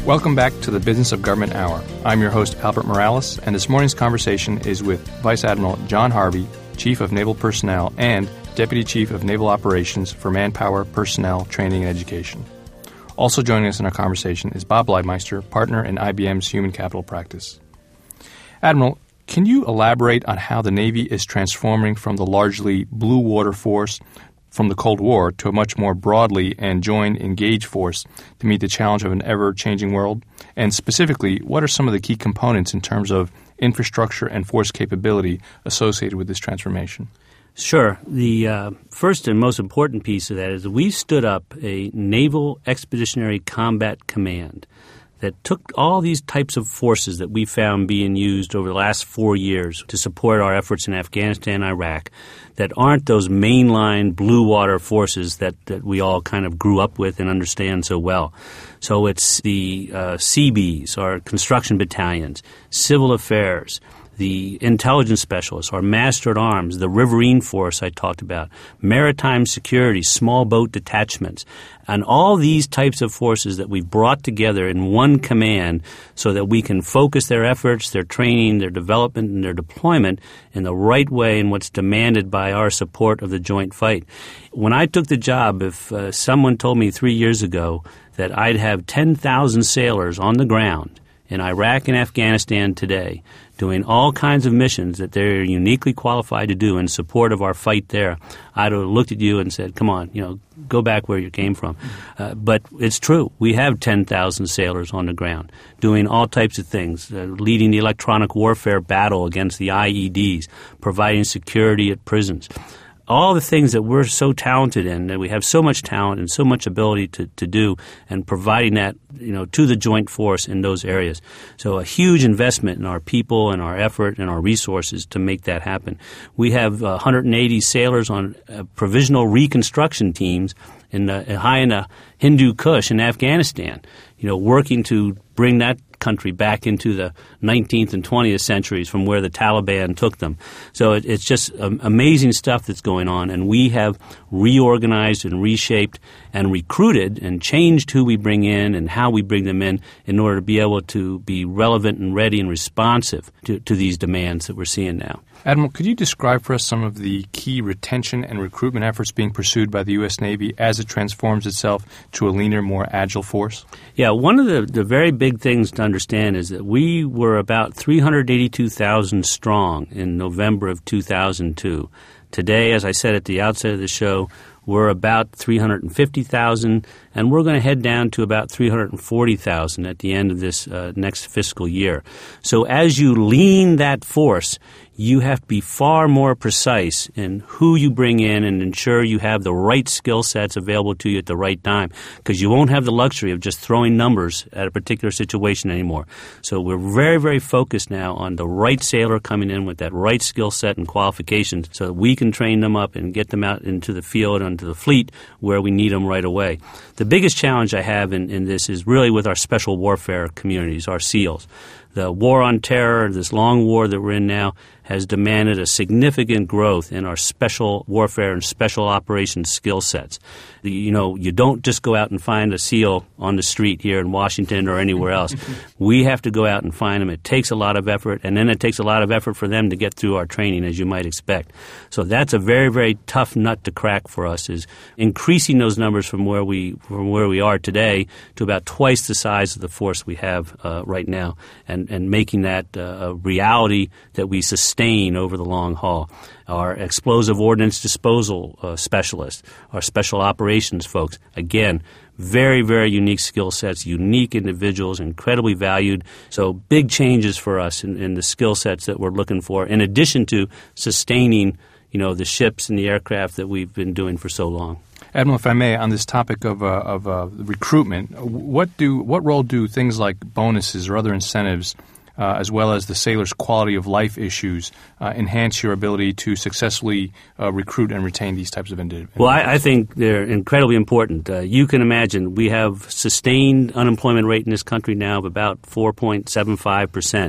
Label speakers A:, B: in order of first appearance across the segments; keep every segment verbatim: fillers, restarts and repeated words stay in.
A: Welcome back to the Business of Government Hour. I'm your host, Albert Morales, and this morning's conversation is with Vice Admiral John Harvey, Chief of Naval Personnel and Deputy Chief of Naval Operations for Manpower, Personnel, Training, and Education. Also joining us in our conversation is Bob Leibmeister, partner in I B M's Human Capital Practice. Admiral, can you elaborate on how the Navy is transforming from the largely blue water force from the Cold War to a much more broadly and joined, engaged force to meet the challenge of an ever-changing world? And specifically, what are some of the key components in terms of infrastructure and force capability associated with this transformation?
B: Sure. The uh, first and most important piece of that is we stood up a Naval Expeditionary Combat Command that took all these types of forces that we found being used over the last four years to support our efforts in Afghanistan and Iraq that aren't those mainline blue water forces that, that we all kind of grew up with and understand so well. So it's the uh, C Bs, our construction battalions, civil affairs, the intelligence specialists, our master at arms, the riverine force I talked about, maritime security, small boat detachments, and all these types of forces that we've brought together in one command so that we can focus their efforts, their training, their development, and their deployment in the right way and what's demanded by our support of the joint fight. When I took the job, if uh, someone told me three years ago that I'd have ten thousand sailors on the ground in Iraq and Afghanistan today doing all kinds of missions that they're uniquely qualified to do in support of our fight there, I'd have looked at you and said, come on, you know, go back where you came from. Uh, but it's true. We have ten thousand sailors on the ground doing all types of things, uh, leading the electronic warfare battle against the I E Ds, providing security at prisons. All the things that we're so talented in, that we have so much talent and so much ability to, to do, and providing that, you know, to the joint force in those areas. So a huge investment in our people and our effort and our resources to make that happen. We have uh, one hundred eighty sailors on uh, provisional reconstruction teams in the, high in the Hindu Kush in Afghanistan, you know, working to bring that country back into the nineteenth and twentieth centuries from where the Taliban took them. So it, it's just um, amazing stuff that's going on, and we have reorganized and reshaped and recruited and changed who we bring in and how we bring them in in order to be able to be relevant and ready and responsive to, to these demands that we're seeing now.
A: Admiral, could you describe for us some of the key retention and recruitment efforts being pursued by the U S. Navy as it transforms itself to a leaner, more agile force?
B: Yeah, one of the, the very big things to understand is that we were about three hundred eighty-two thousand strong in November of two thousand two. Today, as I said at the outset of the show, we're about three hundred fifty thousand, and we're going to head down to about three hundred forty thousand at the end of this uh, next fiscal year. So as you lean that force, you have to be far more precise in who you bring in and ensure you have the right skill sets available to you at the right time, because you won't have the luxury of just throwing numbers at a particular situation anymore. So we're very, very focused now on the right sailor coming in with that right skill set and qualifications so that we can train them up and get them out into the field and to the fleet where we need them right away. The biggest challenge I have in, in this is really with our special warfare communities, our SEALs. The war on terror, this long war that we're in now, has demanded a significant growth in our special warfare and special operations skill sets. You know, you don't just go out and find a SEAL on the street here in Washington or anywhere else. We have to go out and find them. It takes a lot of effort, and then it takes a lot of effort for them to get through our training, as you might expect. So that's a very, very tough nut to crack for us, is increasing those numbers from where we from where we are today to about twice the size of the force we have uh, right now, and, and making that uh, a reality that we sustain over the long haul. Our explosive ordnance disposal uh, specialists, our special operations folks, again, very, very unique skill sets, unique individuals, incredibly valued. So big changes for us in, in the skill sets that we're looking for, in addition to sustaining, you know, the ships and the aircraft that we've been doing for so long.
A: Admiral, if I may, on this topic of, uh, of uh, recruitment, what do what role do things like bonuses or other incentives, uh, as well as the sailors' quality of life issues, uh, enhance your ability to successfully uh, recruit and retain these types of individuals?
B: Well, I, I think they're incredibly important. Uh, you can imagine we have sustained unemployment rate in this country now of about four point seven five percent.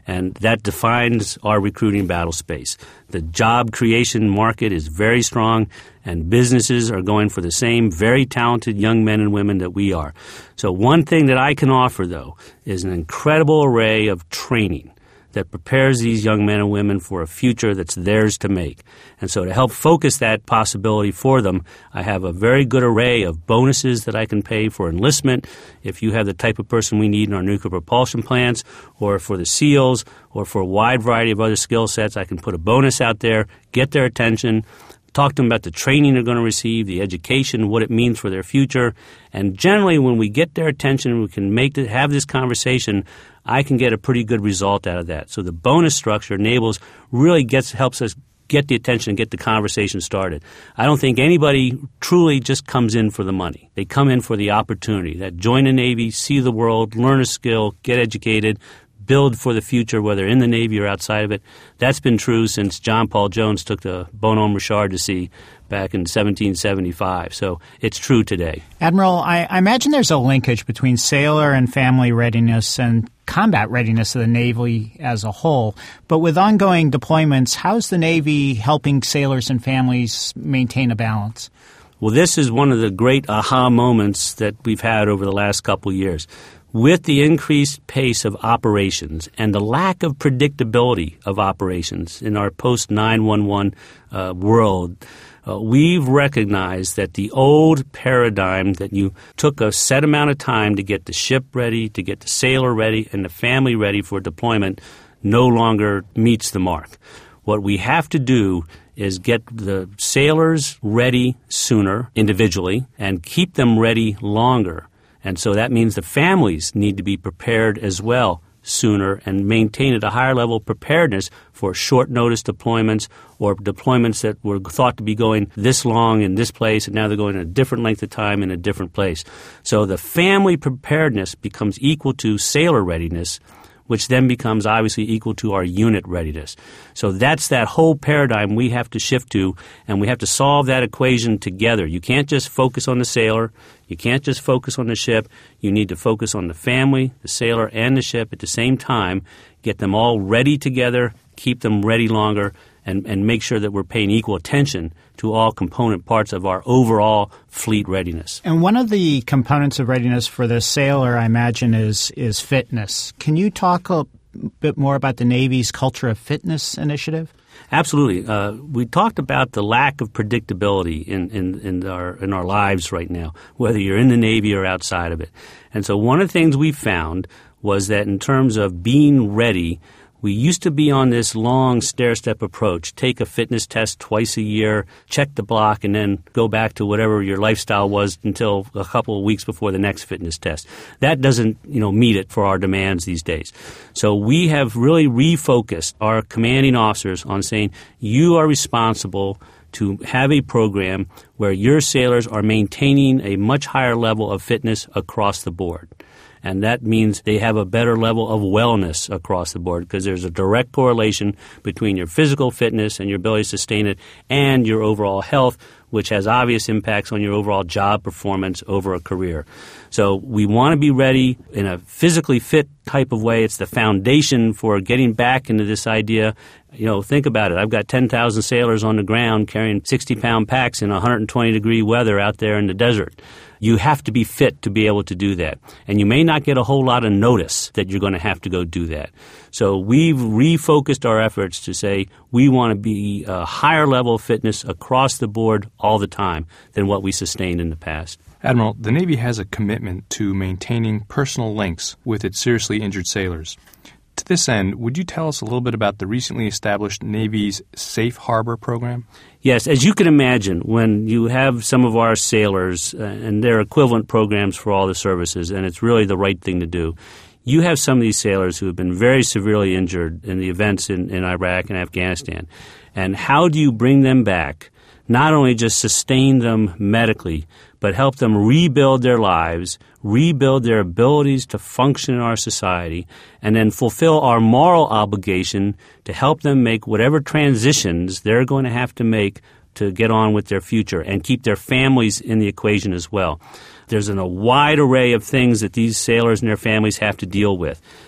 B: And that defines our recruiting battle space. The job creation market is very strong, and businesses are going for the same very talented young men and women that we are. So one thing that I can offer, though, is an incredible array of training that prepares these young men and women for a future that's theirs to make. And so to help focus that possibility for them, I have a very good array of bonuses that I can pay for enlistment if you have the type of person we need in our nuclear propulsion plants, or for the SEALs, or for a wide variety of other skill sets. I can put a bonus out there, get their attention, talk to them about the training they're going to receive, the education, what it means for their future. And generally, when we get their attention, we can make the, have this conversation, I can get a pretty good result out of that. So the bonus structure enables, really gets helps us get the attention and get the conversation started. I don't think anybody truly just comes in for the money. They come in for the opportunity. That join the Navy, see the world, learn a skill, get educated, build for the future, whether in the Navy or outside of it. That's been true since John Paul Jones took the Bonhomme Richard to sea back in seventeen seventy-five. So it's true today.
C: Admiral, I, I imagine there's a linkage between sailor and family readiness and combat readiness of the Navy as a whole. But with ongoing deployments, how's the Navy helping sailors and families maintain a balance?
B: Well, this is one of the great aha moments that we've had over the last couple of years. With the increased pace of operations and the lack of predictability of operations in our post nine one one uh, world, uh, we've recognized that the old paradigm that you took a set amount of time to get the ship ready, to get the sailor ready, and the family ready for deployment no longer meets the mark. What we have to do is get the sailors ready sooner individually and keep them ready longer. And so that means the families need to be prepared as well sooner and maintain at a higher level of preparedness for short notice deployments or deployments that were thought to be going this long in this place and now they're going a different length of time in a different place. So the family preparedness becomes equal to sailor readiness, which then becomes obviously equal to our unit readiness. So that's that whole paradigm we have to shift to, and we have to solve that equation together. You can't just focus on the sailor. You can't just focus on the ship. You need to focus on the family, the sailor, and the ship at the same time, get them all ready together, keep them ready longer, and, and make sure that we're paying equal attention to all component parts of our overall fleet readiness.
C: And one of the components of readiness for the sailor, I imagine, is is fitness. Can you talk a bit more about the Navy's Culture of Fitness initiative?
B: Absolutely. Uh, we talked about the lack of predictability in, in, in our in our lives right now, whether you're in the Navy or outside of it. And so one of the things we found was that in terms of being ready, we used to be on this long stair-step approach, take a fitness test twice a year, check the block, and then go back to whatever your lifestyle was until a couple of weeks before the next fitness test. That doesn't, you know, meet it for our demands these days. So we have really refocused our commanding officers on saying, you are responsible to have a program where your sailors are maintaining a much higher level of fitness across the board. And that means they have a better level of wellness across the board because there's a direct correlation between your physical fitness and your ability to sustain it and your overall health, which has obvious impacts on your overall job performance over a career. So we want to be ready in a physically fit type of way. It's the foundation for getting back into this idea. You know, think about it. I've got ten thousand sailors on the ground carrying sixty-pound packs in one hundred twenty degree weather out there in the desert. You have to be fit to be able to do that. And you may not get a whole lot of notice that you're going to have to go do that. So we've refocused our efforts to say we want to be a higher level of fitness across the board all the time than what we sustained in the past.
A: Admiral, the Navy has a commitment to maintaining personal links with its seriously injured sailors. To this end, would you tell us a little bit about the recently established Navy's Safe Harbor program?
B: Yes, as you can imagine, when you have some of our sailors, uh, and they're equivalent programs for all the services, and it's really the right thing to do, you have some of these sailors who have been very severely injured in the events in, in Iraq and Afghanistan. And how do you bring them back? Not only just sustain them medically, but help them rebuild their lives, rebuild their abilities to function in our society, and then fulfill our moral obligation to help them make whatever transitions they're going to have to make to get on with their future and keep their families in the equation as well. There's an, a wide array of things that these sailors and their families have to deal with.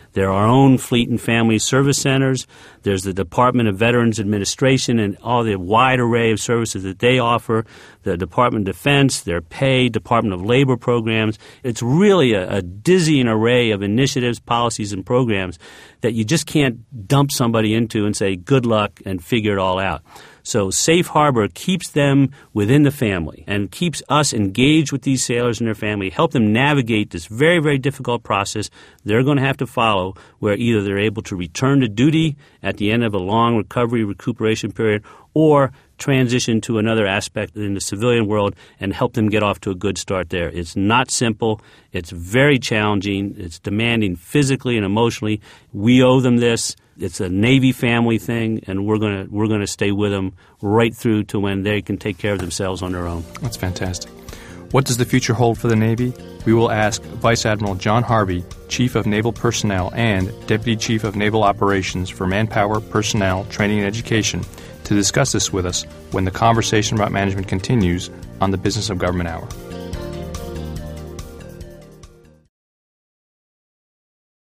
B: There are our own Fleet and Family Service Centers. There's the Department of Veterans Administration and all the wide array of services that they offer, the Department of Defense, their pay, Department of Labor programs. It's really a, a dizzying array of initiatives, policies, and programs that you just can't dump somebody into and say, good luck, and figure it all out. So Safe Harbor keeps them within the family and keeps us engaged with these sailors and their family, help them navigate this very, very difficult process they're going to have to follow, where either they're able to return to duty at the end of a long recovery recuperation period or transition to another aspect in the civilian world and help them get off to a good start there. It's not simple. It's very challenging. It's demanding physically and emotionally. We owe them this. It's a Navy family thing, and we're going to we're going to stay with them right through to when they can take care of themselves on their own.
A: That's fantastic. What does the future hold for the Navy? We will ask Vice Admiral John Harvey, Chief of Naval Personnel and Deputy Chief of Naval Operations for Manpower, Personnel, Training, and Education, to discuss this with us when the conversation about management continues on the Business of Government Hour.